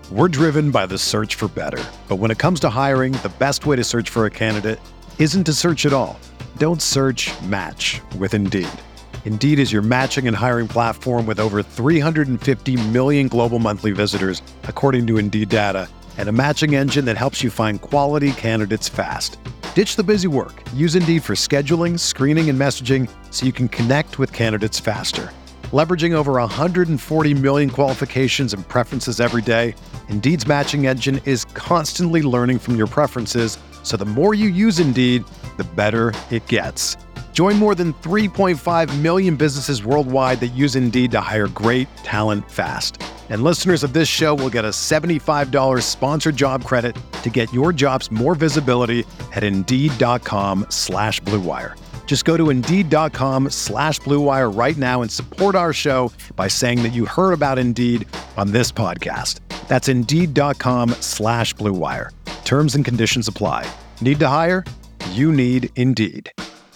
We're driven by the search for better. But when it comes to hiring, the best way to search for a candidate isn't to search at all. Don't search, match with Indeed. Indeed is your matching and hiring platform with over 350 million global monthly visitors, according to Indeed data, and a matching engine that helps you find quality candidates fast. Ditch the busy work. Use Indeed for scheduling, screening, and messaging so you can connect with candidates faster. Leveraging over 140 million qualifications and preferences every day, Indeed's matching engine is constantly learning from your preferences, so the more you use Indeed, the better it gets. Join more than 3.5 million businesses worldwide that use Indeed to hire great talent fast. And listeners of this show will get a $75 sponsored job credit to get your jobs more visibility at Indeed.com/Blue Wire. Just go to Indeed.com/Blue Wire right now and support our show by saying that you heard about Indeed on this podcast. That's Indeed.com/Blue Wire. Terms and conditions apply. Need to hire? You need Indeed.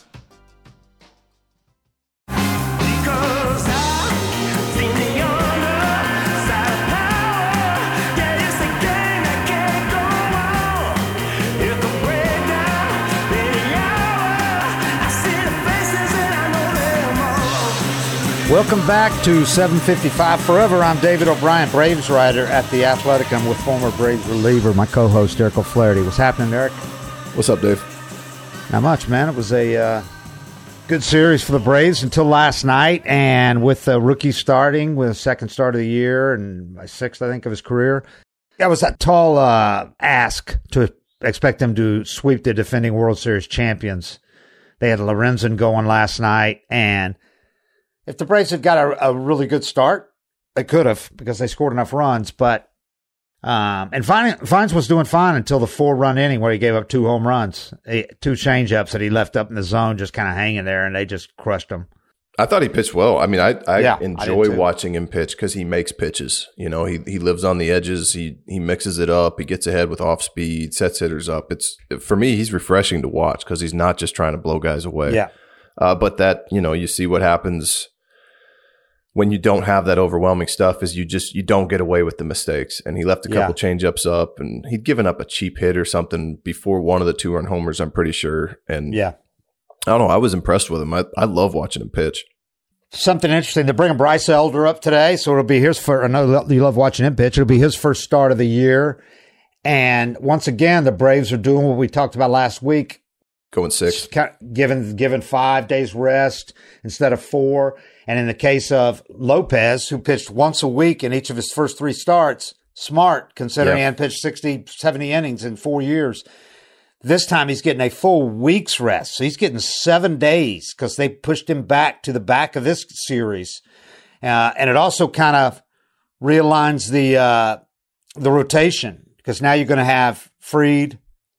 Welcome back to 755 Forever. I'm David O'Brien, Braves writer at The Athletic. I'm with former Braves reliever, my co-host, Eric O'Flaherty. What's happening, Eric? What's up, Dave? Not much, man. It was a good series for the Braves until last night, and with the rookie starting with a second start of the year and my sixth, I think, of his career, that was a tall ask to expect them to sweep the defending World Series champions. They had Lorenzen going last night, and if the Braves had got a really good start, they could have, because they scored enough runs. But and Vines was doing fine until the 4-run inning where he gave up 2 home runs, 2 changeups that he left up in the zone, just kind of hanging there, and they just crushed him. I thought he pitched well. I mean, I enjoy watching him pitch because he makes pitches. You know, he lives on the edges. He mixes it up. He gets ahead with off speed, sets hitters up. For me, he's refreshing to watch because he's not just trying to blow guys away. Yeah. But that, you see what happens when you don't have that overwhelming stuff is you don't get away with the mistakes. And he left a couple changeups up, and he'd given up a cheap hit or something before one of the 2-run homers, I'm pretty sure. And I don't know, I was impressed with him. I love watching him pitch. Something interesting, they're bringing Bryce Elder up today, so it'll be his first. I know you love watching him pitch. It'll be his first start of the year. And once again, the Braves are doing what we talked about last week. Going 6. Given 5 days rest instead of 4. And in the case of Lopez, who pitched once a week in each of his first 3 starts, smart, considering he hadn't pitched 60, 70 innings in 4 years. This time he's getting a full week's rest. So he's getting 7 days because they pushed him back to the back of this series. And it also kind of realigns the rotation, because now you're going to have Fried,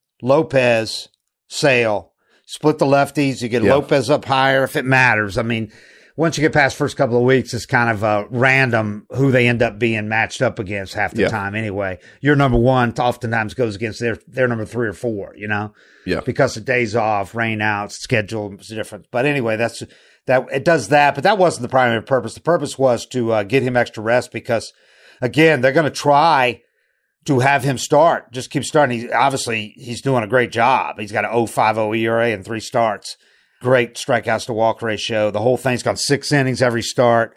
Lopez, Sale, split the lefties. You get Lopez up higher if it matters. I mean, once you get past the first couple of weeks, it's kind of random who they end up being matched up against half the time anyway. Your number 1 oftentimes goes against their number 3 or 4, because the days off, rain out, schedule is different. But anyway, that it does that, but that wasn't the primary purpose. The purpose was to get him extra rest because, again, they're going to try to have him start. Just keep starting. He's doing a great job. He's got an 0.50 ERA in 3 starts. Great strikeouts to walk ratio. The whole thing's gone 6 innings every start.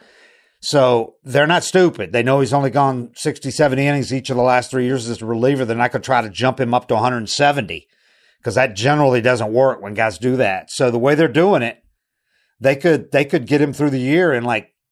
So they're not stupid. They know he's only gone 60, 70 innings each of the last 3 years as a reliever. They're not going to try to jump him up to 170 because that generally doesn't work when guys do that. So the way they're doing it, they could get him through the year in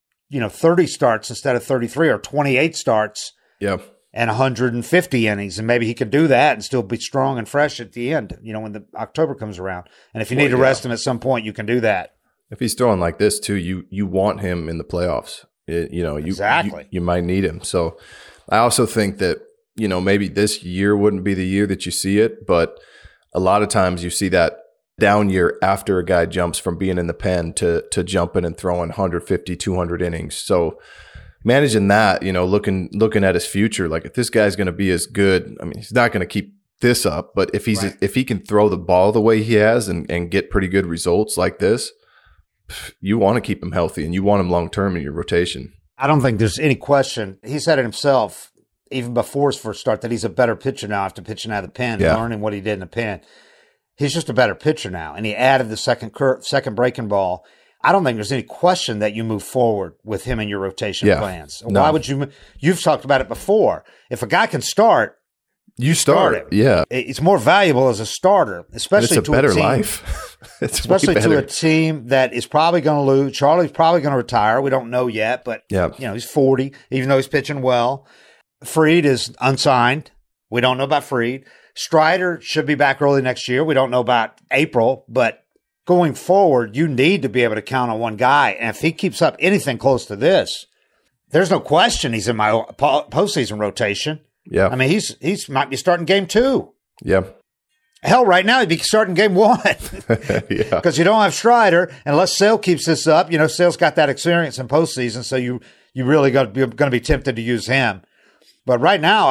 30 starts instead of 33, or 28 starts. Yeah. And 150 innings, and maybe he could do that and still be strong and fresh at the end, when the October comes around. And if you need to rest him at some point, you can do that. If he's throwing like this too, you want him in the playoffs. Exactly. You might need him. So I also think that, maybe this year wouldn't be the year that you see it, but a lot of times you see that down year after a guy jumps from being in the pen to jumping and throwing 150, 200 innings. So managing that, looking at his future, like if this guy's going to be as good, I mean, he's not going to keep this up, but if he can throw the ball the way he has and get pretty good results like this, you want to keep him healthy and you want him long term in your rotation. I don't think there's any question. He said it himself. even before his first start, that he's a better pitcher now after pitching out of the pen, learning what he did in the pen. He's just a better pitcher now. And he added the second breaking ball. I don't think there's any question that you move forward with him in your rotation plans. No. Why would you? You've talked about it before. If a guy can start, you start him. Yeah. It's more valuable as a starter, especially it's a to better a team, life. especially to a team that is probably going to lose. Charlie's probably going to retire. We don't know yet, but he's 40, even though he's pitching well. Fried is unsigned. We don't know about Fried. Strider should be back early next year. We don't know about April, but going forward, you need to be able to count on one guy. And if he keeps up anything close to this, there's no question he's in my postseason rotation. Yeah. I mean, he's might be starting game 2. Yeah. Hell, right now he'd be starting game 1. Yeah. Because you don't have Strider unless Sale keeps this up. You know, Sale's got that experience in postseason, so you really going to be tempted to use him. But right now,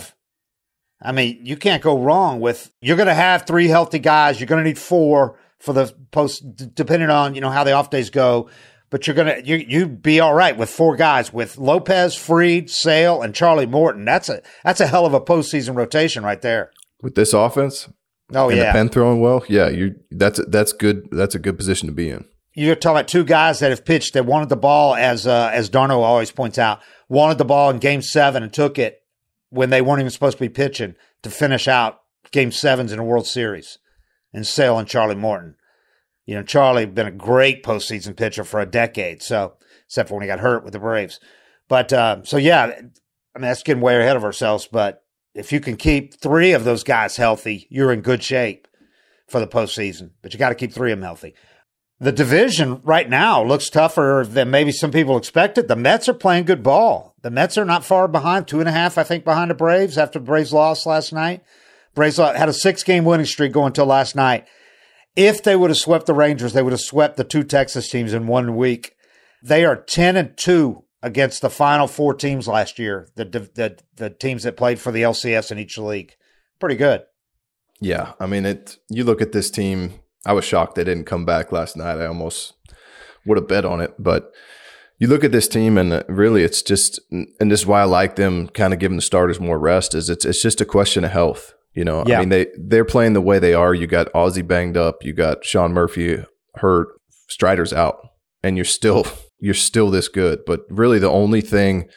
you can't go wrong with, you're going to have 3 healthy guys. You're going to need 4 for the post, depending on, how the off days go. But you'd be all right with 4 guys with Lopez, Fried, Sale, and Charlie Morton. That's a hell of a postseason rotation right there. With this offense, the pen throwing well, that's good. That's a good position to be in. You're talking about 2 guys that have pitched that wanted the ball, as Darno always points out, wanted the ball in Game 7 and took it when they weren't even supposed to be pitching to finish out Game 7s in the World Series. And Sale and Charlie Morton. Charlie been a great postseason pitcher for a decade, so except for when he got hurt with the Braves. But that's getting way ahead of ourselves. But if you can keep 3 of those guys healthy, you're in good shape for the postseason. But you got to keep 3 of them healthy. The division right now looks tougher than maybe some people expected. The Mets are playing good ball. The Mets are not far behind, 2.5, I think, behind the Braves after the Braves lost last night. Braves had a 6-game winning streak going until last night. If they would have swept the Rangers, they would have swept the 2 Texas teams in 1 week. They are 10-2 against the final 4 teams last year, the teams that played for the LCS in each league. Pretty good. Yeah, you look at this team, I was shocked they didn't come back last night. I almost would have bet on it. But you look at this team, and really it's just – and this is why I like them kind of giving the starters more rest, is it's just a question of health. They're playing the way they are. You got Ozzie banged up. You got Sean Murphy hurt. Strider's out. And you're still this good. But really the only thing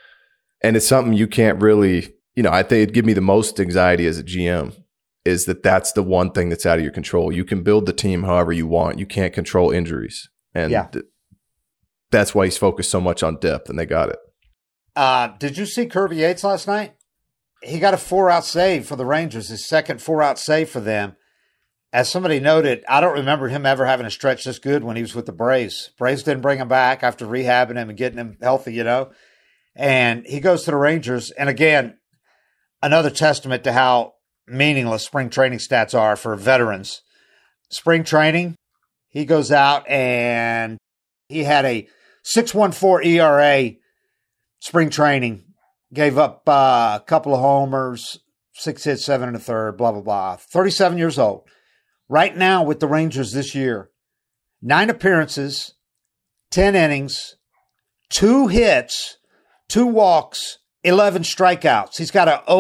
– and it's something you can't really – I think it'd give me the most anxiety as a GM – is that's the one thing that's out of your control. You can build the team however you want. You can't control injuries. And that's why he's focused so much on depth, and they got it. Did you see Kirby Yates last night? He got a 4-out save for the Rangers, his second 4-out save for them. As somebody noted, I don't remember him ever having a stretch this good when he was with the Braves. Braves didn't bring him back after rehabbing him and getting him healthy, And he goes to the Rangers. And again, another testament to how meaningless spring training stats are for veterans. Spring training, he goes out and he had a 6.14 ERA spring training, gave up a couple of homers, 6 hits, 7 1/3, blah, blah, blah. 37 years old. Right now with the Rangers this year, 9 appearances, 10 innings, 2 hits, 2 walks, 11 strikeouts. He's got a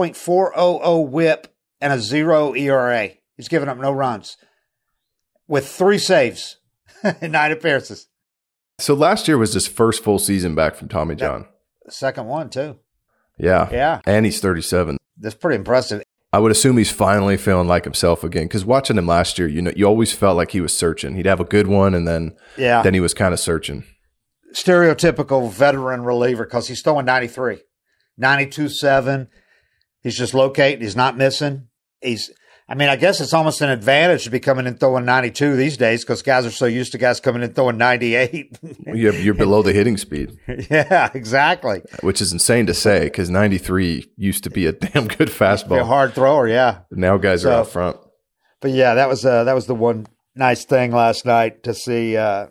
0.400 whip and a 0 ERA. He's given up no runs with 3 saves in 9 appearances. So last year was his first full season back from Tommy John. The second one, too. Yeah. And he's 37. That's pretty impressive. I would assume he's finally feeling like himself again, because watching him last year, you always felt like he was searching. He'd have a good one, and then he was kind of searching. Stereotypical veteran reliever, because he's throwing 93. 92.7. He's just locating. He's not missing. I guess it's almost an advantage to be coming in throwing 92 these days, because guys are so used to guys coming in throwing 98. You're below the hitting speed. Yeah, exactly. Which is insane to say, because 93 used to be a damn good fastball. A hard thrower, yeah. Now guys are out front. But yeah, that was the one nice thing last night, to see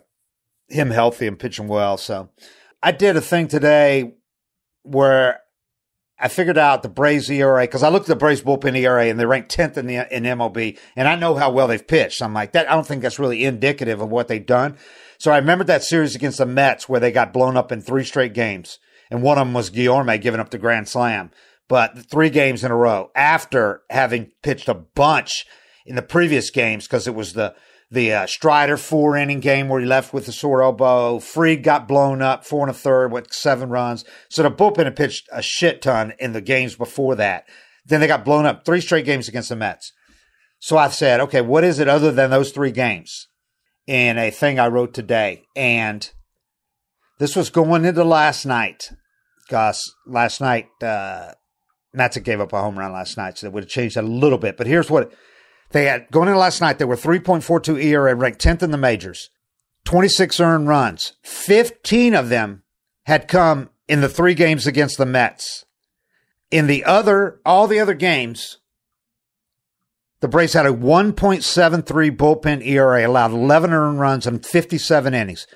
him healthy and pitching well. So I did a thing today where I figured out the Braves ERA, because I looked at the Braves bullpen ERA and they ranked 10th in MLB, and I know how well they've pitched. So I'm like, I don't think that's really indicative of what they've done. So I remembered that series against the Mets where they got blown up in 3 straight games, and one of them was Guillorme giving up the grand slam. But 3 games in a row after having pitched a bunch in the previous games, because it was the Strider 4-inning game where he left with a sore elbow. Fried got blown up 4 1/3 with 7 runs. So the bullpen had pitched a shit ton in the games before that. Then they got blown up 3 straight games against the Mets. So I said, okay, what is it other than those 3 games? In a thing I wrote today. And this was going into last night. Because last night, Matzik gave up a home run last night, so that would have changed that a little bit. But here's what they had. Going into last night, they were 3.42 ERA, ranked 10th in the majors, 26 earned runs. 15 of them had come in the 3 games against the Mets. In all the other games, the Braves had a 1.73 bullpen ERA, allowed 11 earned runs in 57 innings.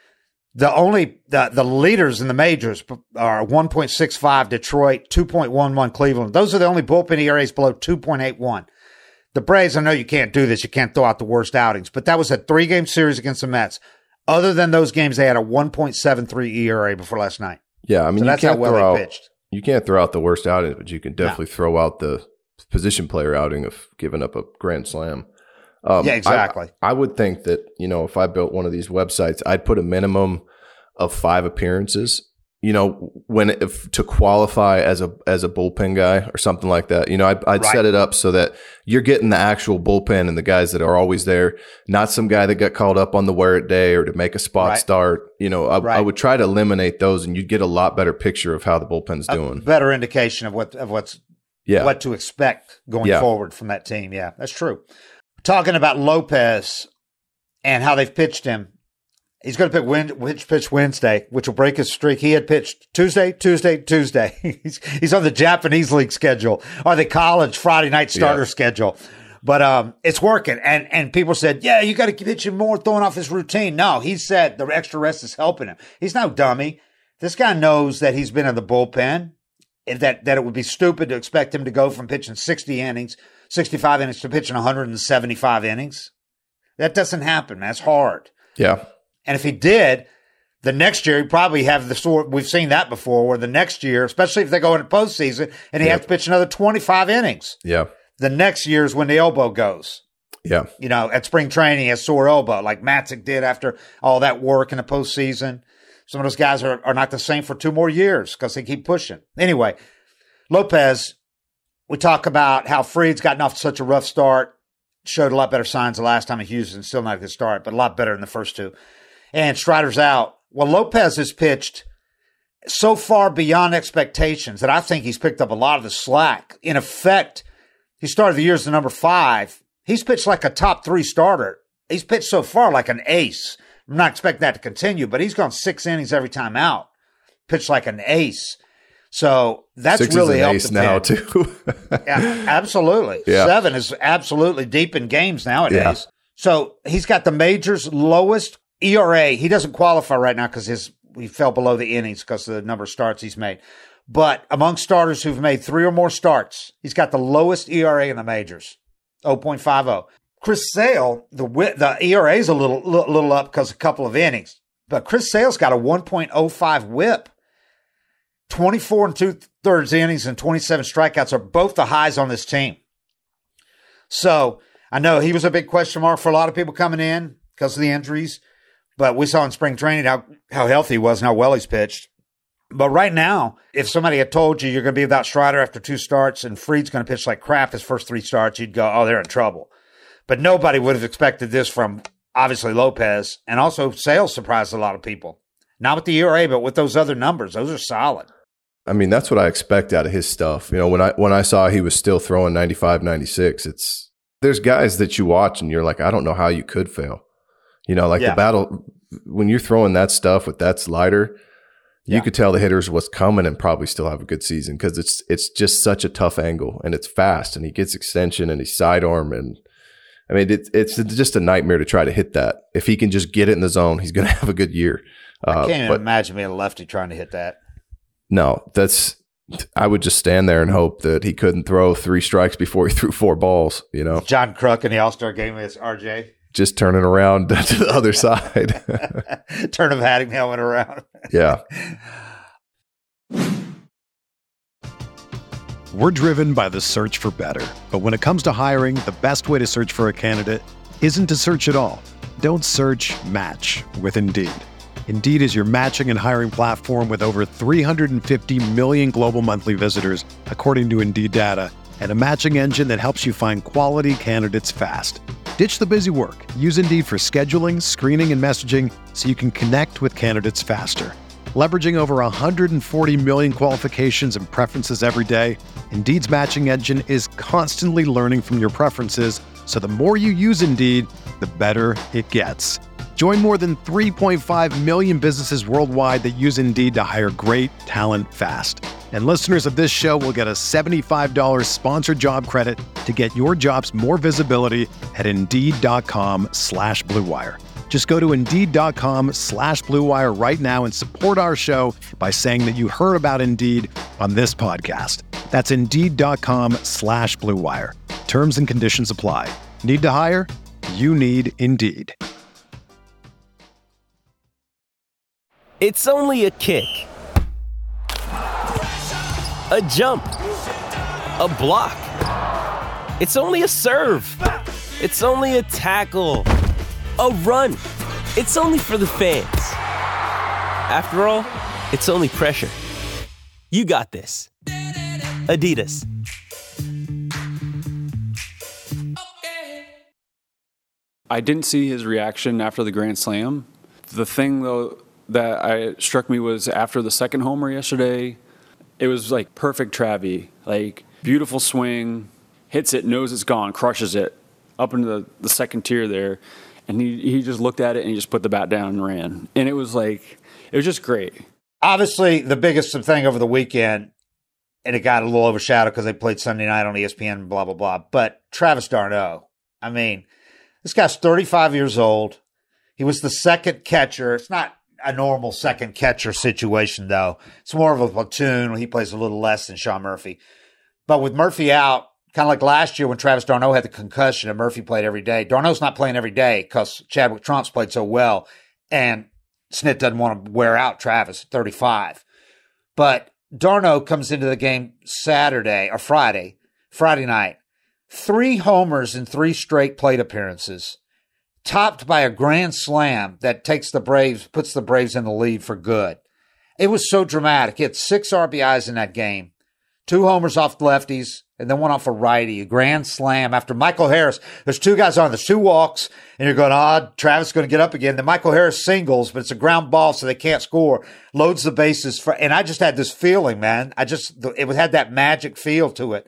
The leaders in the majors are 1.65 Detroit, 2.11 Cleveland. Those are the only bullpen ERAs below 2.81. The Braves, I know you can't do this. You can't throw out the worst outings, but that was a 3-game series against the Mets. Other than those games, they had a 1.73 ERA before last night. Yeah, I mean, so that's how well they pitched. You can't throw out the worst outings, but you can definitely throw out the position player outing of giving up a grand slam. Yeah, exactly. I would think that, if I built one of these websites, I'd put a minimum of 5 appearances, to qualify as a bullpen guy or something like that. I'd set it up so that you're getting the actual bullpen and the guys that are always there, not some guy that got called up on the wear it day or to make a spot start. I would try to eliminate those, and you'd get a lot better picture of how the bullpen's doing. Better indication of what to expect going forward from that team. Yeah, that's true. Talking about Lopez and how they've pitched him, he's going to pitch Wednesday, which will break his streak. He had pitched Tuesday. He's on the Japanese league schedule or the college Friday night starter schedule. But it's working. And people said, yeah, you got to pitch him more, throwing off his routine. No, he said the extra rest is helping him. He's no dummy. This guy knows that he's been in the bullpen, and that it would be stupid to expect him to go from pitching 65 innings to pitching 175 innings. That doesn't happen. That's hard. Yeah. And if he did, the next year he'd probably have the sort we've seen that before, where the next year, especially if they go into postseason, and he has to pitch another 25 innings. Yeah. The next year is when the elbow goes. Yeah. At spring training, he has sore elbow, like Matzik did after all that work in the postseason. Some of those guys are not the same for 2 more years because they keep pushing. Anyway, Lopez, we talk about how Fried's gotten off to such a rough start, showed a lot better signs the last time in Houston, still not a good start, but a lot better in the first 2. And Strider's out. Well, Lopez has pitched so far beyond expectations that I think he's picked up a lot of the slack. In effect, he started the year as the number 5. He's pitched like a top 3 starter. He's pitched so far like an ace. I'm not expecting that to continue, but he's gone 6 innings every time out. Pitched like an ace. So that's 6 really is an helped ace the now, team. too. Yeah, absolutely. Yeah. 7 is absolutely deep in games nowadays. Yeah. So he's got the major's lowest ERA. He doesn't qualify right now because he fell below the innings because of the number of starts he's made. But among starters who've made 3 or more starts, he's got the lowest ERA in the majors, 0.50. Chris Sale, the ERA is a little up because of a couple of innings, but Chris Sale's got a 1.05 WHIP. 24 2/3 innings and 27 strikeouts are both the highs on this team. So I know he was a big question mark for a lot of people coming in because of the injuries, but we saw in spring training how healthy he was and how well he's pitched. But right now, if somebody had told you you're going to be without Strider after 2 starts and Fried's going to pitch like crap his first 3 starts, you'd go, oh, they're in trouble. But nobody would have expected this from, obviously, Lopez. And also, Sale surprised a lot of people. Not with the ERA, but with those other numbers. Those are solid. I mean, that's what I expect out of his stuff. When I saw he was still throwing 95, 96, there's guys that you watch and you're like, I don't know how you could fail. The battle, when you're throwing that stuff with that slider, you could tell the hitters what's coming and probably still have a good season because it's just such a tough angle and it's fast and he gets extension and he's sidearm and I mean, it's just a nightmare to try to hit that. If he can just get it in the zone, he's going to have a good year. I can't even imagine being a lefty trying to hit that. No, I would just stand there and hope that he couldn't throw 3 strikes before he threw 4 balls, John Kruk in the All-Star game against RJ. Just turning around to the other side. Turn of Hatting helmet around. Yeah. We're driven by the search for better. But when it comes to hiring, the best way to search for a candidate isn't to search at all. Don't search, match with Indeed. Indeed is your matching and hiring platform with over 350 million global monthly visitors, according to Indeed data, and a matching engine that helps you find quality candidates fast. Ditch the busy work. Use Indeed for scheduling, screening, and messaging so you can connect with candidates faster. Leveraging over 140 million qualifications and preferences every day, Indeed's matching engine is constantly learning from your preferences, so the more you use Indeed, the better it gets. Join more than 3.5 million businesses worldwide that use Indeed to hire great talent fast. And listeners of this show will get a $75 sponsored job credit to get your jobs more visibility at Indeed.com/Blue Wire. Just go to Indeed.com/Blue Wire right now and support our show by saying that you heard about Indeed on this podcast. That's Indeed.com/Blue Wire. Terms and conditions apply. Need to hire? You need Indeed. It's only a kick, a jump, a block. It's only a serve. It's only a tackle, a run. It's only for the fans. After all, it's only pressure. You got this. Adidas. I didn't see his reaction after the Grand Slam. The thing, though, that struck me was after the second homer yesterday, it was like perfect Travie. Like, beautiful swing, hits it, knows it's gone, crushes it up into the second tier there. And he just looked at it and he just put the bat down and ran. And it was just great. Obviously, the biggest thing over the weekend, and it got a little overshadowed because they played Sunday night on ESPN, blah, blah, blah. But Travis d'Arnaud, I mean, this guy's 35 years old. He was the second catcher. It's not a normal second catcher situation, though. It's more of a platoon. He plays a little less than Sean Murphy. But with Murphy out, kind of like last year when Travis d'Arnaud had the concussion and Murphy played every day. d'Arnaud's not playing every day because Chadwick Tromps played so well, and Snit doesn't want to wear out Travis at 35. But d'Arnaud comes into the game Friday night. 3 homers in 3 straight plate appearances, topped by a grand slam that puts the Braves in the lead for good. It was so dramatic. He had 6 RBIs in that game, 2 homers off lefties, and then 1 off a righty, a grand slam after Michael Harris. There's 2 guys on, there's 2 walks, and you're going, Travis is going to get up again. Then Michael Harris singles, but it's a ground ball, so they can't score. Loads the bases, and I just had this feeling, man. It had that magic feel to it.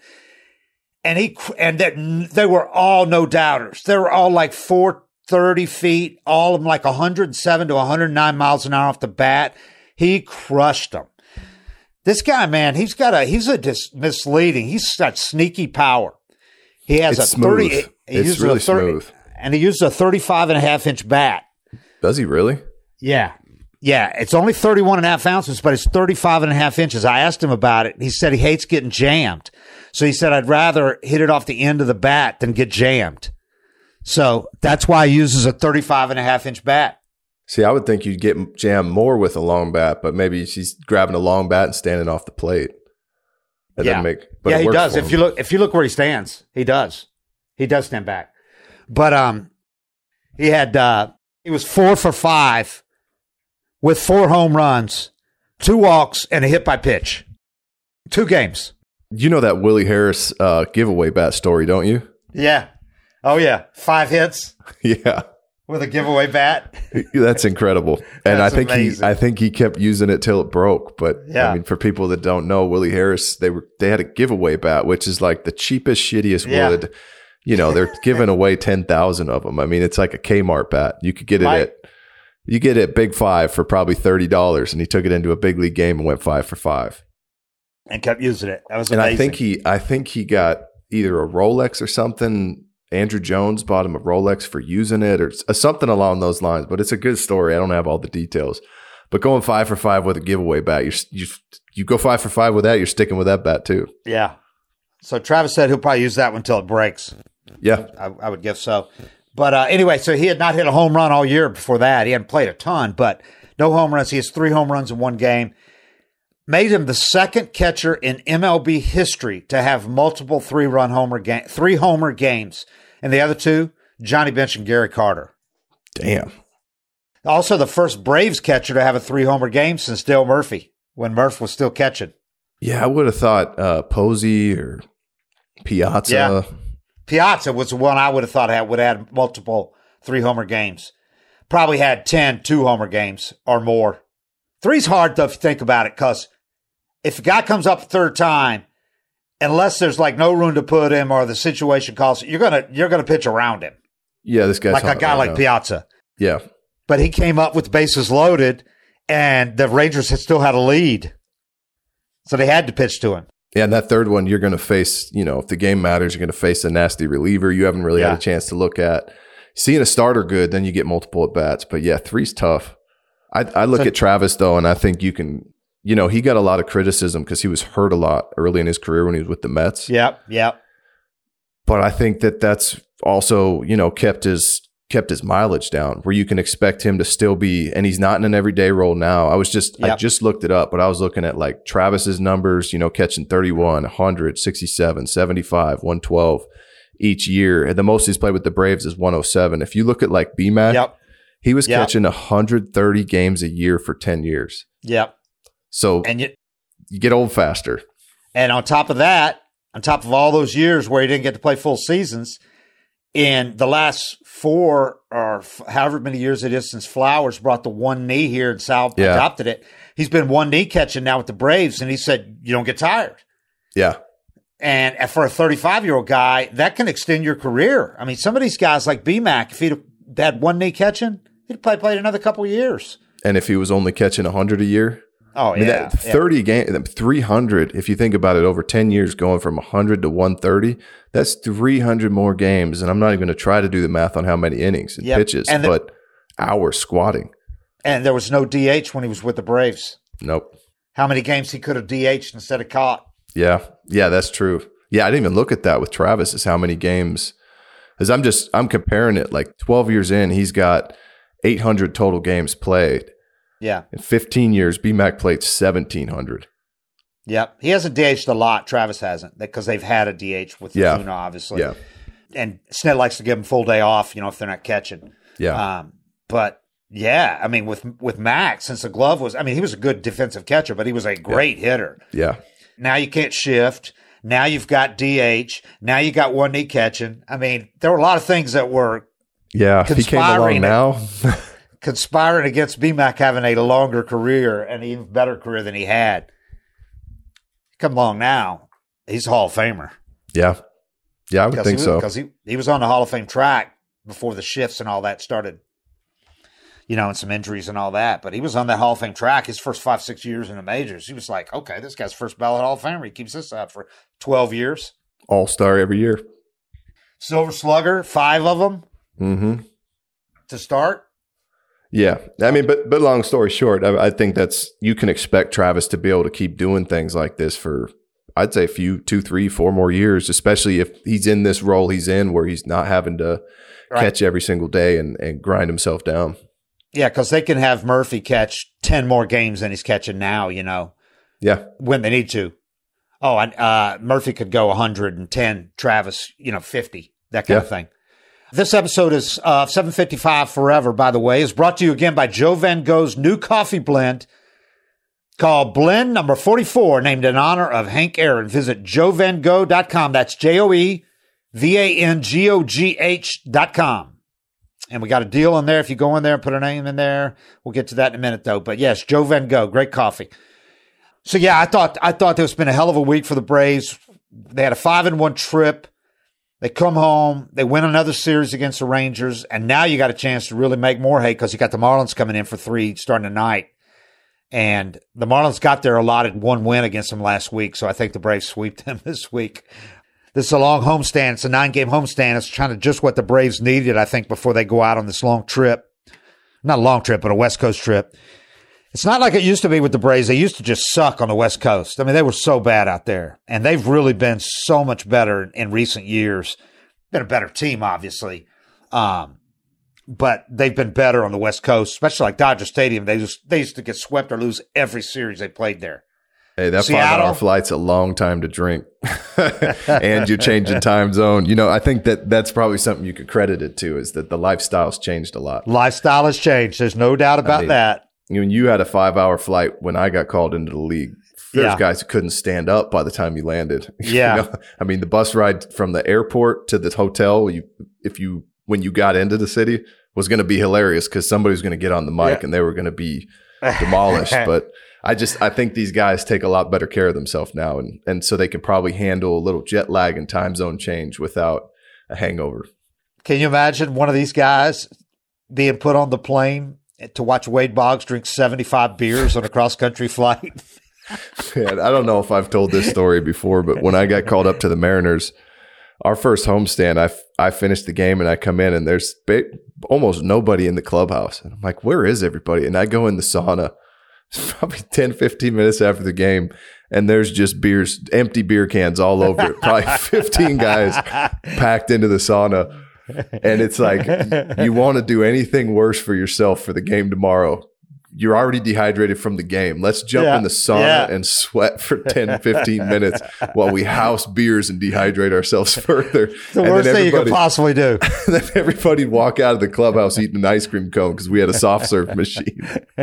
And they were all no doubters. They were all like 430 feet, all of them like 107 to 109 miles an hour off the bat. He crushed them. This guy, man, he's misleading. He's got sneaky power. He has it's smooth. It's really smooth. And he used a 35.5-inch bat. Does he really? Yeah. Yeah. It's only 31.5 ounces, but it's 35.5 inches. I asked him about it. He said he hates getting jammed. So he said, I'd rather hit it off the end of the bat than get jammed. So that's why he uses a 35.5-inch bat. See, I would think you'd get jammed more with a long bat, but maybe she's grabbing a long bat and standing off the plate. That doesn't make, but yeah, it he works does. for him. If you look where he stands, he does. He does stand back. But he was 4 for 5 with 4 home runs, 2 walks, and a hit by pitch. 2 games. You know that Willie Harris giveaway bat story, don't you? Yeah. Oh yeah, 5 hits. Yeah. With a giveaway bat. That's incredible. And That's I think he kept using it till it broke. But yeah. I mean, for people that don't know, Willie Harris, they had a giveaway bat, which is like the cheapest, shittiest wood. You know, they're giving away 10,000 of them. I mean, it's like a Kmart bat. You could get it at Big 5 for probably $30, and he took it into a big league game and went 5 for 5. And kept using it. That was amazing. And I think he got either a Rolex or something. Andrew Jones bought him a Rolex for using it or something along those lines. But it's a good story. I don't have all the details. But going 5 for 5 with a giveaway bat, you go 5 for 5 with that, you're sticking with that bat too. Yeah. So Travis said he'll probably use that one until it breaks. Yeah. I would guess so. But anyway, so he had not hit a home run all year before that. He hadn't played a ton, but no home runs. He has 3 home runs in 1 game. made him the second catcher in MLB history to have multiple three homer games. And the other two, Johnny Bench and Gary Carter. Damn. Also the first Braves catcher to have a 3-homer game since Dale Murphy, when Murph was still catching. Yeah, I would have thought Posey or Piazza. Yeah. Piazza was the one I would have thought would add multiple 3-homer games. Probably had 10 2-homer games or more. 3's hard, though, if you think about it, because if a guy comes up a third time, unless there's like no room to put him or the situation calls, you're gonna pitch around him. Yeah, this guy's like a guy right like now. Piazza. Yeah. But he came up with bases loaded, and the Rangers had still had a lead. So they had to pitch to him. Yeah, and that third one, you're going to face, if the game matters, you're going to face a nasty reliever you haven't really had a chance to look at. Seeing a starter good, then you get multiple at-bats. But yeah, 3's tough. I look at Travis, though, and I think you can, he got a lot of criticism because he was hurt a lot early in his career when he was with the Mets. Yep. But I think that's also, kept his mileage down, where you can expect him to still be, and he's not in an everyday role now. I just looked it up, but I was looking at like Travis's numbers, catching 31, 100, 67, 75, 112 each year. And the most he's played with the Braves is 107. If you look at like BMAC, he was catching 130 games a year for 10 years. Yep. So you get old faster. And on top of that, on top of all those years where he didn't get to play full seasons, in the last 4 or however many years it is since Flowers brought the one knee here and Sal adopted it, he's been one knee catching now with the Braves, and he said, you don't get tired. Yeah. And for a 35-year-old guy, that can extend your career. I mean, some of these guys like BMAC, if he'd had one knee catching, he'd probably played another couple of years. And if he was only catching 100 a year? Oh, I mean, yeah. 30 games, 300, if you think about it, over 10 years going from 100 to 130, that's 300 more games. And I'm not even going to try to do the math on how many innings and pitches, but hours squatting. And there was no DH when he was with the Braves. Nope. How many games he could have DH'd instead of caught. Yeah, that's true. Yeah, I didn't even look at that with Travis, is how many games. Because I'm comparing it, like 12 years in, he's got 800 total games played. Yeah. In 15 years, BMAC played 1,700. Yep. He hasn't DH'd a lot. Travis hasn't, because they've had a DH with Luna, obviously. Yeah. And Snell likes to give them full day off, if they're not catching. Yeah. But yeah, I mean, with Max, since the glove was, he was a good defensive catcher, but he was a great hitter. Yeah. Now you can't shift. Now you've got DH. Now you got one knee catching. I mean, there were a lot of things that were if he came along now. Conspiring against BMAC having a longer career and an even better career than he had. Come along now, he's a Hall of Famer. Yeah. Yeah, I would think so. Because he was on the Hall of Fame track before the shifts and all that started, and some injuries and all that. But he was on that Hall of Fame track his first 5-6 years in the majors. He was like, okay, this guy's first ballot Hall of Famer. He keeps this up for 12 years. All-Star every year. Silver Slugger, 5 of them to start. Yeah. I mean, but long story short, I think you can expect Travis to be able to keep doing things like this for, I'd say, 2, 3, 4 more years, especially if he's in this role he's in where he's not having to catch every single day and grind himself down. Yeah, because they can have Murphy catch 10 more games than he's catching now, Yeah. when they need to. Oh, and Murphy could go 110, Travis, 50, that kind of thing. This episode is 755 Forever, by the way, is brought to you again by Joe Van Gogh's new coffee blend called Blend Number 44, named in honor of Hank Aaron. Visit joevangogh.com. That's JoeVangogh.com. And we got a deal in there. If you go in there and put a name in there, we'll get to that in a minute, though. But yes, Joe Van Gogh, great coffee. So yeah, I thought this has been a hell of a week for the Braves. They had a 5-1 trip. They come home, they win another series against the Rangers, and now you got a chance to really make more hay because you got the Marlins coming in for 3 starting tonight. And the Marlins got their allotted 1 win against them last week, so I think the Braves sweep them this week. This is a long homestand. It's a 9-game homestand. It's kind of just what the Braves needed, I think, before they go out on this long trip. Not a long trip, but a West Coast trip. It's not like it used to be with the Braves. They used to just suck on the West Coast. I mean, they were so bad out there. And they've really been so much better in recent years. Been a better team, obviously. But they've been better on the West Coast, especially like Dodger Stadium. They used to get swept or lose every series they played there. Hey, that Seattle. 5-hour flight's a long time to drink. And you're changing time zone. I think that's probably something you could credit it to, is that the lifestyle's changed a lot. Lifestyle has changed. There's no doubt about that. When you had a 5-hour flight when I got called into the league, there's guys who couldn't stand up by the time you landed. Yeah. The bus ride from the airport to the hotel, when you got into the city, was going to be hilarious because somebody was going to get on the mic and they were going to be demolished. But I think these guys take a lot better care of themselves now. And so they can probably handle a little jet lag and time zone change without a hangover. Can you imagine one of these guys being put on the plane to watch Wade Boggs drink 75 beers on a cross-country flight? Man, I don't know if I've told this story before, but when I got called up to the Mariners, our first homestand, I finished the game and I come in and there's almost nobody in the clubhouse. And I'm like, where is everybody? And I go in the sauna. It's probably 10, 15 minutes after the game, and there's just empty beer cans all over it. Probably 15 guys packed into the sauna. And it's like, you want to do anything worse for yourself for the game tomorrow. You're already dehydrated from the game. Let's jump in the sauna and sweat for 10, 15 minutes while we house beers and dehydrate ourselves further. The worst thing you could possibly do. Then everybody walk out of the clubhouse eating an ice cream cone because we had a soft serve machine.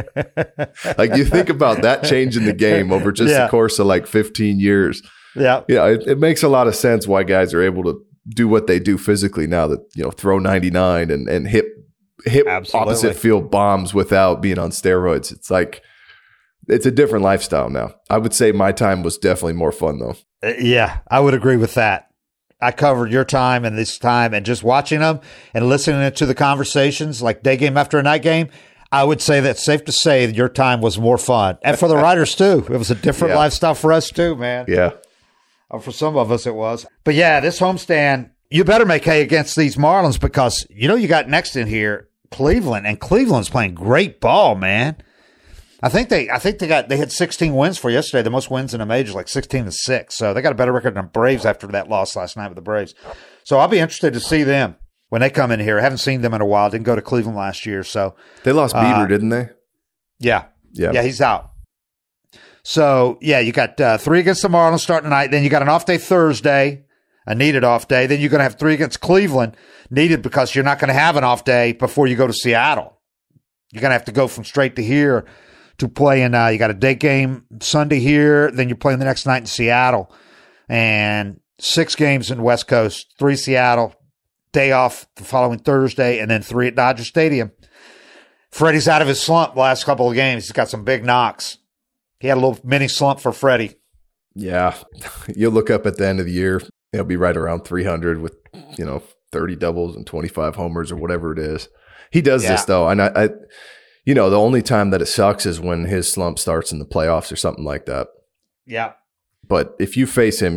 Like, you think about that change in the game over just the course of like 15 years. Yeah. It makes a lot of sense why guys are able to do what they do physically now, that, throw 99 and hit opposite field bombs without being on steroids. It's like, it's a different lifestyle now. I would say my time was definitely more fun though. Yeah, I would agree with that. I covered your time and this time, and just watching them and listening to the conversations like day game after a night game, I would say that's safe to say that your time was more fun. And for the writers too. It was a different lifestyle for us too, man. Yeah. For some of us it was. But yeah, this homestand, you better make hay against these Marlins because you got next in here Cleveland, and Cleveland's playing great ball, man. I think they had 16 wins for yesterday, the most wins in a major, like 16-6. So they got a better record than the Braves after that loss last night with the Braves. So I'll be interested to see them when they come in here. I haven't seen them in a while. Didn't go to Cleveland last year, so they lost Bieber, didn't they? Yeah, he's out. So you got 3 against the Marlins starting tonight. Then you got an off day Thursday, a needed off day. Then you're going to have 3 against Cleveland, needed because you're not going to have an off day before you go to Seattle. You're going to have to go from straight to here to play in, you got a day game Sunday here, then you're playing the next night in Seattle. And 6 games in West Coast, 3 Seattle, day off the following Thursday, and then 3 at Dodger Stadium. Freddie's out of his slump the last couple of games. He's got some big knocks. He had a little mini slump for Freddie. Yeah. You'll look up at the end of the year, he'll be right around 300 with, 30 doubles and 25 homers or whatever it is. He does this though. And I the only time that it sucks is when his slump starts in the playoffs or something like that. Yeah. But if you face him,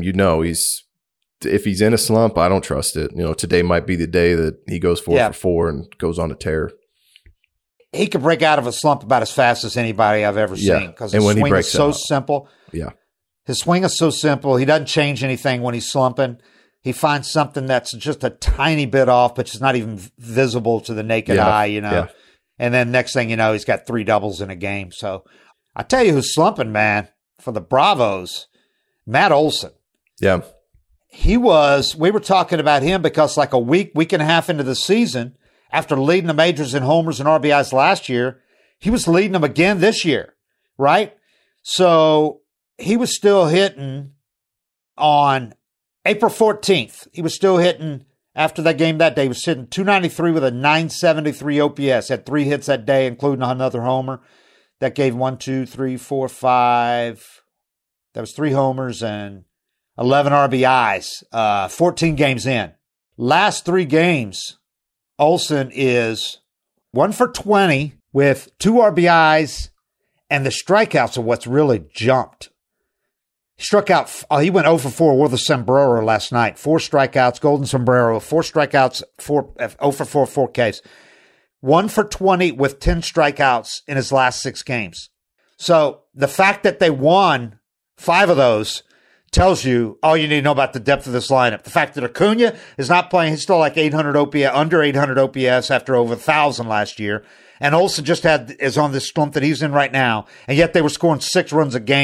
if he's in a slump, I don't trust it. Today might be the day that he goes 4 for 4 and goes on a tear. He could break out of a slump about as fast as anybody I've ever seen because his swing is so simple. Yeah. His swing is so simple. He doesn't change anything when he's slumping. He finds something that's just a tiny bit off, but it's not even visible to the naked eye, Yeah. And then next thing you know, he's got 3 doubles in a game. So I tell you who's slumping, man, for the Bravos, Matt Olson. Yeah. We were talking about him because like a week and a half into the season, after leading the majors in homers and RBIs last year, he was leading them again this year, right? So he was still hitting on April 14th. He was still hitting after that game that day. He was hitting 293 with a 973 OPS. Had 3 hits that day, including another homer. That gave 1, 2, 3, 4, 5. That was 3 homers and 11 RBIs. 14 games in. Last 3 games, Olson is 1 for 20 with 2 RBIs, and the strikeouts are what's really jumped. He struck out. He went 0 for 4 with a sombrero last night. 4 strikeouts, golden sombrero. 4 strikeouts, 0 for 4, 4 Ks. 1 for 20 with 10 strikeouts in his last 6 games. So the fact that they won 5 of those tells you all you need to know about the depth of this lineup. The fact that Acuna is not playing, he's still like 800 OPS, under 800 OPS after over 1,000 last year. And Olson is on this slump that he's in right now. And yet they were scoring 6 runs a game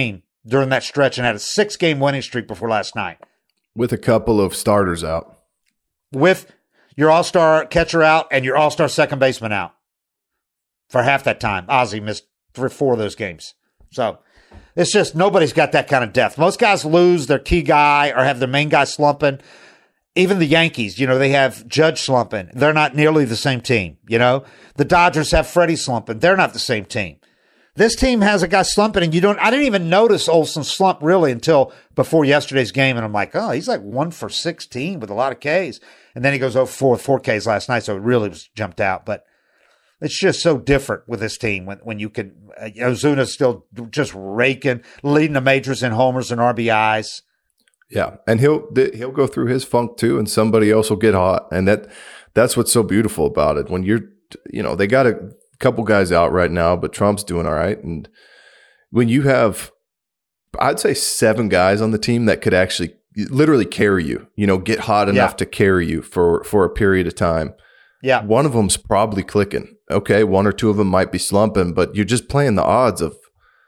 during that stretch and had a 6-game winning streak before last night. With a couple of starters out. With your all-star catcher out and your all-star second baseman out for half that time. Ozzie missed 3 or 4 of those games. So it's just nobody's got that kind of depth. Most guys lose their key guy or have their main guy slumping. Even the Yankees, they have Judge slumping. They're not nearly the same team, The Dodgers have Freddie slumping. They're not the same team. This team has a guy slumping, and I didn't even notice Olson's slump really until before yesterday's game, and I'm like, oh, he's like 1 for 16 with a lot of Ks. And then he goes 0 for 4 with 4 Ks last night, so it really was jumped out. But it's just so different with this team when you can Ozuna's still just raking, leading the majors in homers and RBIs. Yeah, and he'll go through his funk too, and somebody else will get hot, and that's what's so beautiful about it. When they got a couple guys out right now, but Trump's doing all right, and when you have, I'd say 7 guys on the team that could actually literally carry you, get hot enough to carry you for a period of time. Yeah, one of them's probably clicking. Okay, 1 or 2 of them might be slumping, but you're just playing the odds of.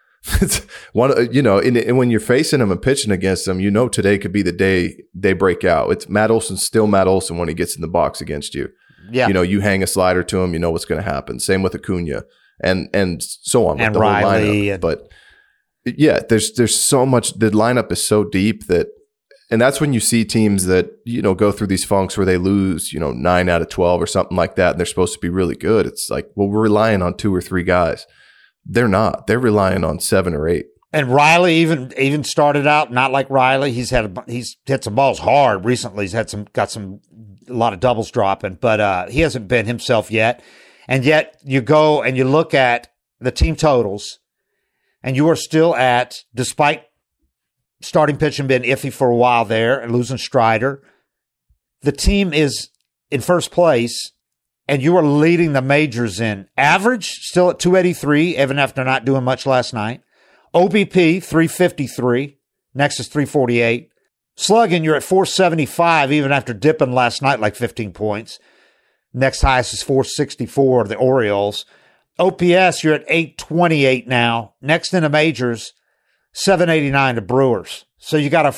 And when you're facing them and pitching against them, today could be the day they break out. It's Matt Olson, still Matt Olson when he gets in the box against you. Yeah. You hang a slider to him, what's going to happen. Same with Acuna and so on. And with the Riley. whole lineup. But yeah, there's so much. The lineup is so deep and that's when you see teams that, go through these funks where they lose, 9 out of 12 or something like that. And they're supposed to be really good. It's like, well, we're relying on 2 or 3 guys. They're not. They're relying on 7 or 8. And Riley even started out not like Riley. He's hit some balls hard recently. He's got a lot of doubles dropping, but he hasn't been himself yet. And yet you go and you look at the team totals, and you are still at, despite starting pitching being iffy for a while there and losing Strider, the team is in first place. And you are leading the majors in average, still at 283, even after not doing much last night. OBP, 353. Next is 348. Slugging, you're at 475, even after dipping last night like 15 points. Next highest is 464, the Orioles. OPS, you're at 828 now. Next in the majors, 789, the Brewers. So you got a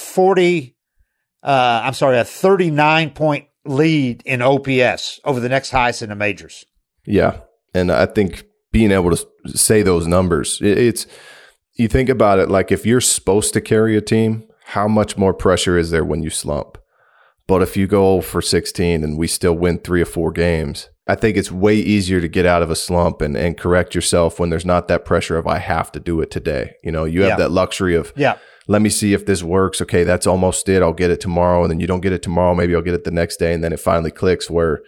39-point lead in OPS over the next highest in the majors. Yeah. And I think being able to say those numbers, it's you think about it, like if you're supposed to carry a team, how much more pressure is there when you slump? But if you go for 16 and we still win 3 or 4 games, I think it's way easier to get out of a slump and correct yourself when there's not that pressure of I have to do it today. You have that luxury of let me see if this works. Okay, that's almost it. I'll get it tomorrow. And then you don't get it tomorrow. Maybe I'll get it the next day. And then it finally clicks where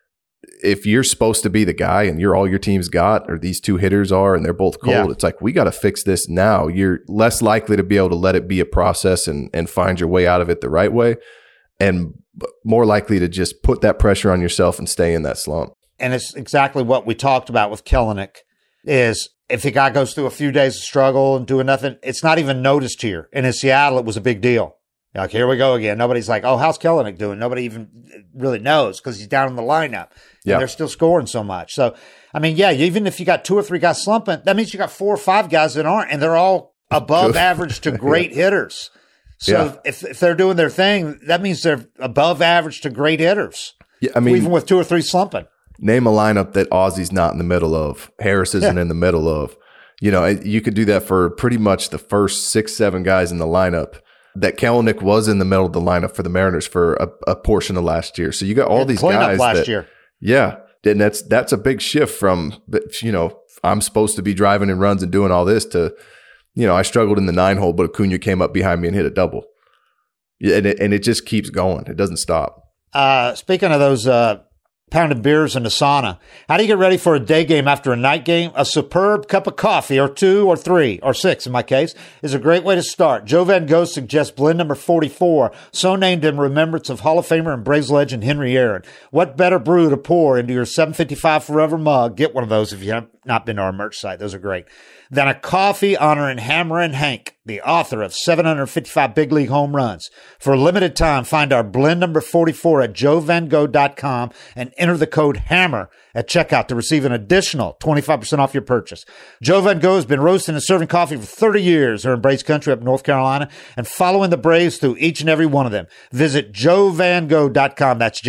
if you're supposed to be the guy and you're all your team's got, or these 2 hitters are, and they're both cold, it's like, we got to fix this now. You're less likely to be able to let it be a process and find your way out of it the right way, and more likely to just put that pressure on yourself and stay in that slump. And it's exactly what we talked about with Kelenic is, if the guy goes through a few days of struggle and doing nothing, it's not even noticed here. And in Seattle, it was a big deal. Like, here we go again. Nobody's like, oh, how's Kelenic doing? Nobody even really knows because he's down in the lineup. And they're still scoring so much. So, I mean, even if you got 2 or 3 guys slumping, that means you got 4 or 5 guys that aren't, and they're all above average to great hitters. So if they're doing their thing, that means they're above average to great hitters. Yeah, I mean, even with 2 or 3 slumping. Name a lineup that Ozzie's not in the middle of. Harris isn't in the middle of. You could do that for pretty much the first 6, 7 guys in the lineup. That Kelenic was in the middle of the lineup for the Mariners for a portion of last year. So you got all these guys last year. Yeah. And that's a big shift from, I'm supposed to be driving in runs and doing all this to, I struggled in the 9-hole, but Acuna came up behind me and hit a double. Yeah, and it just keeps going. It doesn't stop. Speaking of those pounded beers in the sauna, how do you get ready for a day game after a night game? A superb cup of coffee, or 2 or 3 or 6 in my case, is a great way to start. Joe Van Gogh suggests blend number 44, so named in remembrance of Hall of Famer and Braves legend Henry Aaron. What better brew to pour into your 755 Forever mug? Get one of those if you have not been to our merch site. Those are great. Than a coffee honoring Hammer and Hank, the author of 755 big league home runs. For a limited time, find our blend number 44 at joevanggo.com and enter the code HAMMER at checkout to receive an additional 25% off your purchase. Joe Van Gogh has been roasting and serving coffee for 30 years here in Braves country up in North Carolina and following the Braves through each and every one of them. Visit joevangogh.com. That's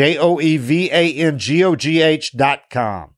JOEVANGOGH.com.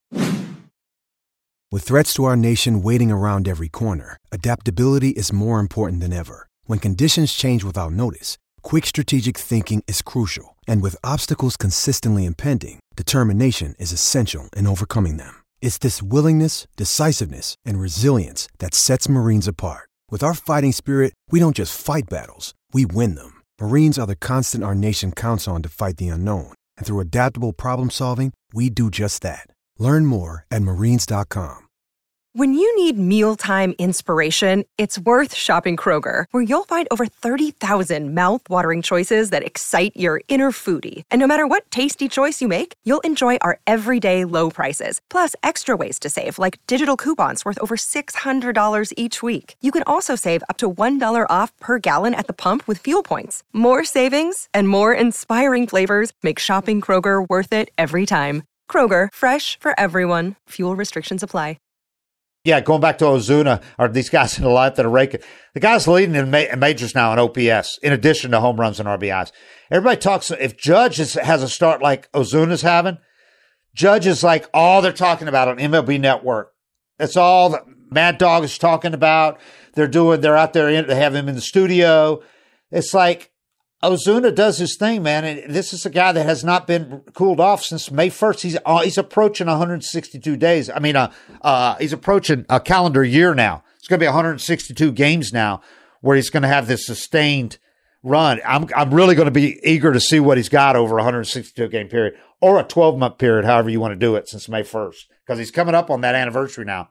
With threats to our nation waiting around every corner, adaptability is more important than ever. When conditions change without notice, quick strategic thinking is crucial. And with obstacles consistently impending, determination is essential in overcoming them. It's this willingness, decisiveness, and resilience that sets Marines apart. With our fighting spirit, we don't just fight battles, we win them. Marines are the constant our nation counts on to fight the unknown. And through adaptable problem solving, we do just that. Learn more at marines.com. When you need mealtime inspiration, it's worth shopping Kroger, where you'll find over 30,000 mouth-watering choices that excite your inner foodie. And no matter what tasty choice you make, you'll enjoy our everyday low prices, plus extra ways to save, like digital coupons worth over $600 each week. You can also save up to $1 off per gallon at the pump with fuel points. More savings and more inspiring flavors make shopping Kroger worth it every time. Kroger, fresh for everyone. Fuel restrictions apply. Yeah, going back to Ozuna, or these guys in the lineup that are raking. The guy's leading in majors now in OPS, in addition to home runs and RBIs. Everybody talks, if Judge has a start like Ozuna's having, Judge is like all they're talking about on MLB Network. That's all that Mad Dog is talking about. They're out there, they have him in the studio. It's like, Ozuna does his thing, man. And this is a guy that has not been cooled off since May 1st. He's approaching 162 days. I mean, he's approaching a calendar year now. It's going to be 162 games now where he's going to have this sustained run. I'm really going to be eager to see what he's got over a 162 game period or a 12-month period, however you want to do it, since May 1st, because he's coming up on that anniversary now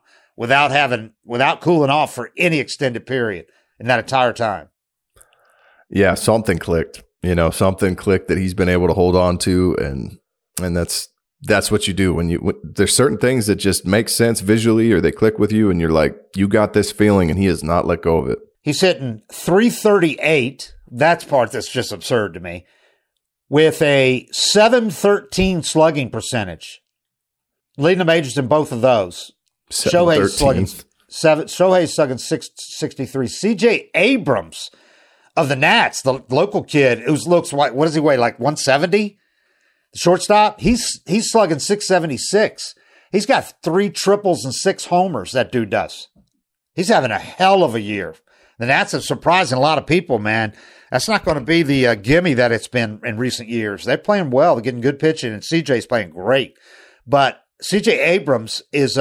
without cooling off for any extended period in that entire time. Yeah, something clicked. Something clicked that he's been able to hold on to, and that's what you do when there's certain things that just make sense visually, or they click with you, and you're like, you got this feeling, and he has not let go of it. He's hitting .338. That's part that's just absurd to me. With a .713 slugging percentage, leading the majors in both of those. Shohei's slugging 663. C.J. Abrams of the Nats, the local kid who looks like, what does he weigh, like 170? The shortstop, he's slugging 676. He's got 3 triples and 6 homers, that dude does. He's having a hell of a year. The Nats are surprising a lot of people, man. That's not going to be the gimme that it's been in recent years. They're playing well. They're getting good pitching, and CJ's playing great. But CJ Abrams has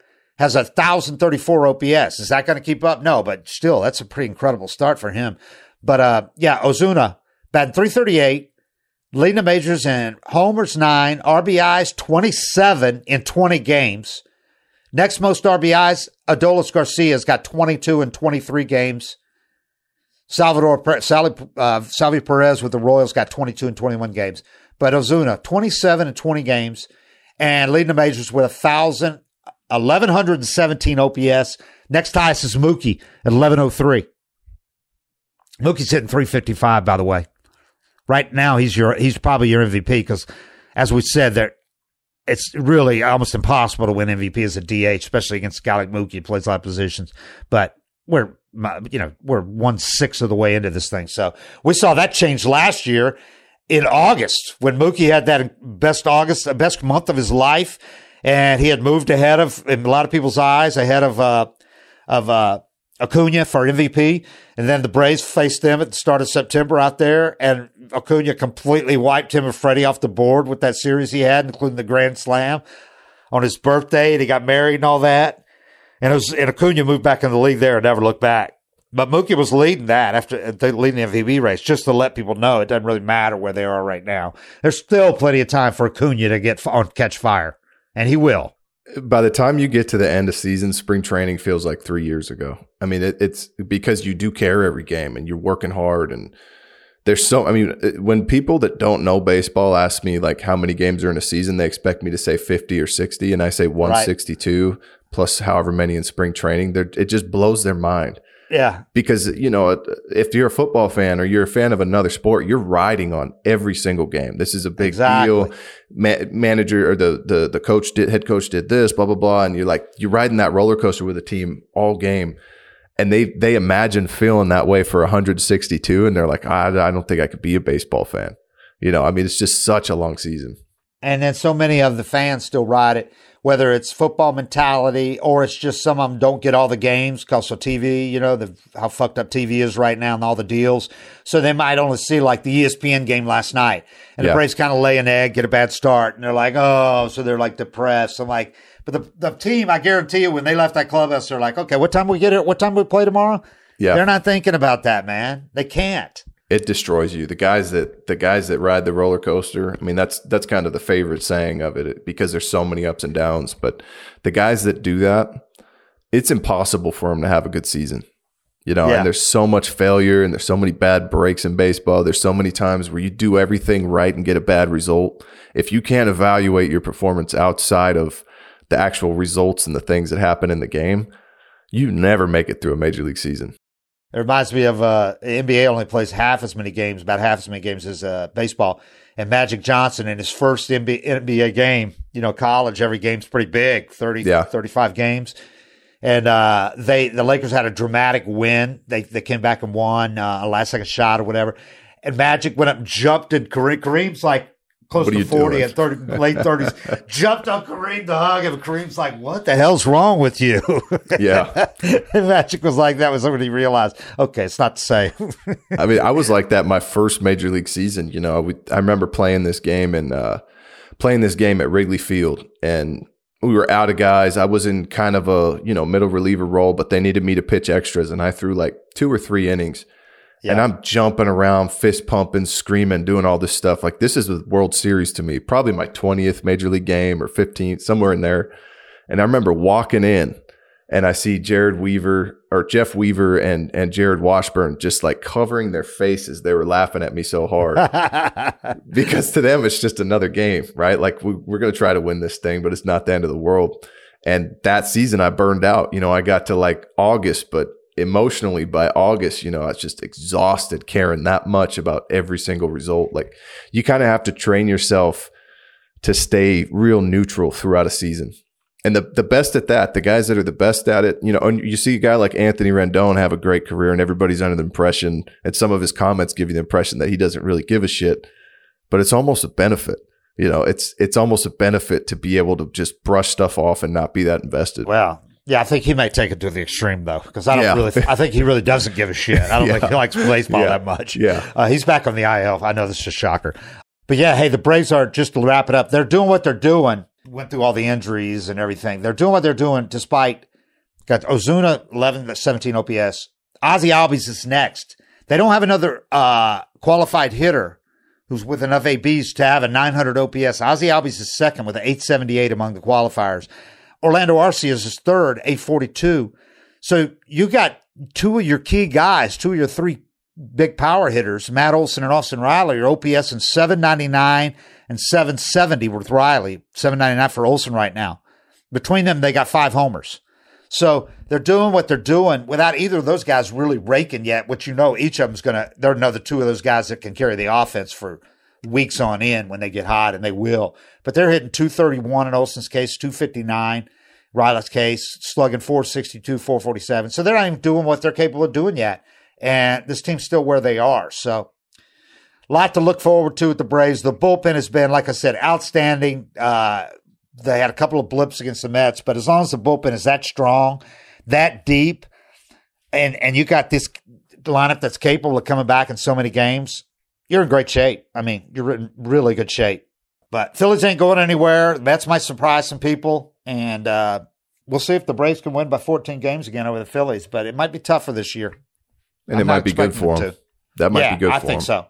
1,034 OPS. Is that going to keep up? No, but still, that's a pretty incredible start for him. But, Ozuna, batting .338, leading the majors in homers 9, RBIs 27 in 20 games. Next most RBIs, Adolis Garcia's got 22 in 23 games. Salvi Perez with the Royals got 22 in 21 games. But Ozuna, 27 in 20 games, and leading the majors with 1,117 OPS. Next highest is Mookie at 1,103. Mookie's hitting .355, by the way. Right now, he's probably your MVP because, as we said, it's really almost impossible to win MVP as a DH, especially against a guy like Mookie who plays a lot of positions. But we're 1/6 of the way into this thing. So we saw that change last year in August when Mookie had that best month of his life, and he had moved ahead of, in a lot of people's eyes, ahead of Acuna for MVP, and then the Braves faced them at the start of September out there, and Acuna completely wiped him and Freddie off the board with that series he had, including the Grand Slam on his birthday, and he got married and all that. And Acuna moved back in the league there and never looked back. But Mookie was leading that after leading the MVP race, just to let people know it doesn't really matter where they are right now. There's still plenty of time for Acuna to catch fire, and he will. By the time you get to the end of season, spring training feels like 3 years ago. I mean, it's because you do care every game and you're working hard. And when people that don't know baseball ask me like how many games are in a season, they expect me to say 50 or 60. And I say 162 plus however many in spring training. It just blows their mind. Yeah. Because, if you're a football fan or you're a fan of another sport, you're riding on every single game. This is a big deal. Manager or the coach head coach did this, blah, blah, blah. And you're riding that roller coaster with a team all game. And they imagine feeling that way for 162. And they're like, I don't think I could be a baseball fan. It's just such a long season. And then so many of the fans still ride it, whether it's football mentality or it's just some of them don't get all the games because of TV, how fucked up TV is right now and all the deals. So they might only see like the ESPN game last night. And the Braves kind of lay an egg, get a bad start. And they're like, oh, so they're like depressed. I'm like, but the team, I guarantee you, when they left that clubhouse, they're like, okay, what time we get it? What time we play tomorrow? Yeah. They're not thinking about that, man. They can't. It destroys you. The guys that ride the roller coaster. I mean, that's kind of the favorite saying of it because there's so many ups and downs. But the guys that do that, it's impossible for them to have a good season. And there's so much failure and there's so many bad breaks in baseball. There's so many times where you do everything right and get a bad result. If you can't evaluate your performance outside of the actual results and the things that happen in the game, you never make it through a major league season. It reminds me of the NBA only plays about half as many games as baseball. And Magic Johnson in his first NBA game, college, every game's pretty big, 35 games. And the Lakers had a dramatic win. They came back and won a last-second shot or whatever. And Magic went up and jumped, and Kareem's like close to 40 and 30, late 30s, jumped on Kareem to hug him. And Kareem's like, what the hell's wrong with you? Yeah. And Magic was like, that was when he realized, okay, it's not the same. I mean, I was like that my first major league season. I remember playing this game at Wrigley Field, and we were out of guys. I was in kind of a, middle reliever role, but they needed me to pitch extras, and I threw like 2 or 3 innings. Yeah. And I'm jumping around, fist pumping, screaming, doing all this stuff. Like, this is the World Series to me, probably my 20th major league game or 15th, somewhere in there. And I remember walking in and I see Jeff Weaver and Jared Washburn just like covering their faces. They were laughing at me so hard because to them, it's just another game, right? Like, we're going to try to win this thing, but it's not the end of the world. And that season I burned out. I got to like August, but emotionally by August, I was just exhausted caring that much about every single result. Like, you kind of have to train yourself to stay real neutral throughout a season. And the best at that, the guys that are the best at it, and you see a guy like Anthony Rendon have a great career and everybody's under the impression, and some of his comments give you the impression that he doesn't really give a shit, but it's almost a benefit. It's almost a benefit to be able to just brush stuff off and not be that invested. Wow. Yeah, I think he may take it to the extreme though, because I think he really doesn't give a shit. I don't think he likes baseball that much. Yeah, he's back on the IL. I know this is a shocker, but yeah, hey, the Braves are, just to wrap it up, they're doing what they're doing. Went through all the injuries and everything. They're doing what they're doing despite got Ozuna 11-17 OPS. Ozzy Albies is next. They don't have another qualified hitter who's with enough ABs to have a 900 OPS. Ozzy Albies is second with an 878 among the qualifiers. Orlando Arcias is third, 842. So you got 2 of your key guys, 2 of your 3 big power hitters, Matt Olson and Austin Riley, are OPS in 799 and 770 with Riley, 799 for Olson right now. Between them, they got 5 homers. So they're doing what they're doing without either of those guys really raking yet, which each of them's there are another 2 of those guys that can carry the offense for weeks on end when they get hot, and they will. But they're hitting 231 in Olson's case, 259. Riley's case, slugging 462, 447. So they're not even doing what they're capable of doing yet. And this team's still where they are. So a lot to look forward to with the Braves. The bullpen has been, like I said, outstanding. They had a couple of blips against the Mets, but as long as the bullpen is that strong, that deep, and you got this lineup that's capable of coming back in so many games, you're in great shape. I mean, you're in really good shape. But Phillies ain't going anywhere. The Mets might surprise some people. And we'll see if the Braves can win by 14 games again over the Phillies. But it might be tougher this year. And it might be good for them. That might be good for them. I think so.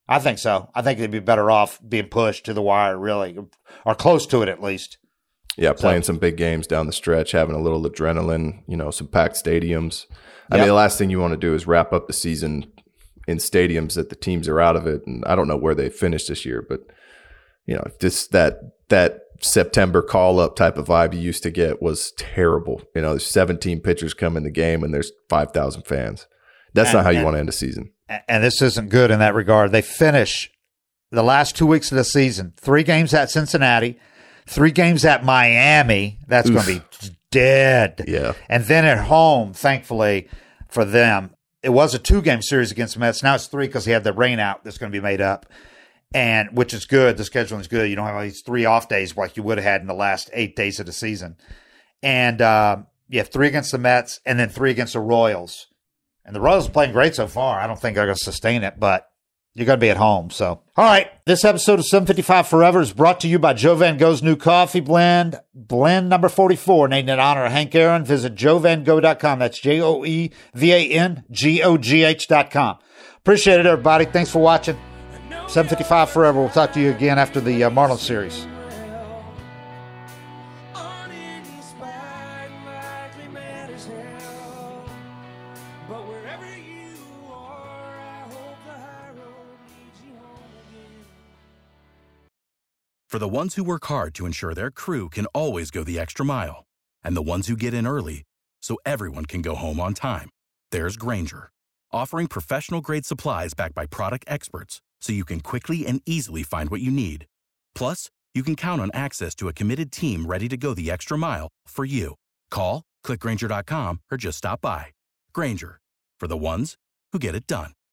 I think they'd be better off being pushed to the wire, really, or close to it at least. Yeah, playing some big games down the stretch, having a little adrenaline, some packed stadiums. I mean, the last thing you want to do is wrap up the season in stadiums that the teams are out of it. And I don't know where they finished this year, but Just that September call up type of vibe you used to get was terrible. There's 17 pitchers come in the game and there's 5,000 fans. That's not how you want to end a season. And this isn't good in that regard. They finish the last 2 weeks of the season, 3 games at Cincinnati, 3 games at Miami. That's going to be dead. Yeah. And then at home, thankfully for them, it was a 2-game series against the Mets. Now it's 3 because he had the rain out that's going to be made up, and which is good. The scheduling is good. You don't have all these 3 off days like you would have had in the last 8 days of the season. And you have 3 against the Mets and then 3 against the Royals. And the Royals are playing great so far. I don't think they're going to sustain it, but you're going to be at home. So, all right. This episode of 755 Forever is brought to you by Joe Van Gogh's new coffee blend number 44, named in honor of Hank Aaron. Visit joevangogh.com. That's JOEVANGOGH.com. Appreciate it, everybody. Thanks for watching. 755 Forever. We'll talk to you again after the Marlins series. For the ones who work hard to ensure their crew can always go the extra mile, and the ones who get in early so everyone can go home on time, there's Grainger, offering professional-grade supplies backed by product experts so you can quickly and easily find what you need. Plus, you can count on access to a committed team ready to go the extra mile for you. Call, click Grainger.com, or just stop by. Grainger, for the ones who get it done.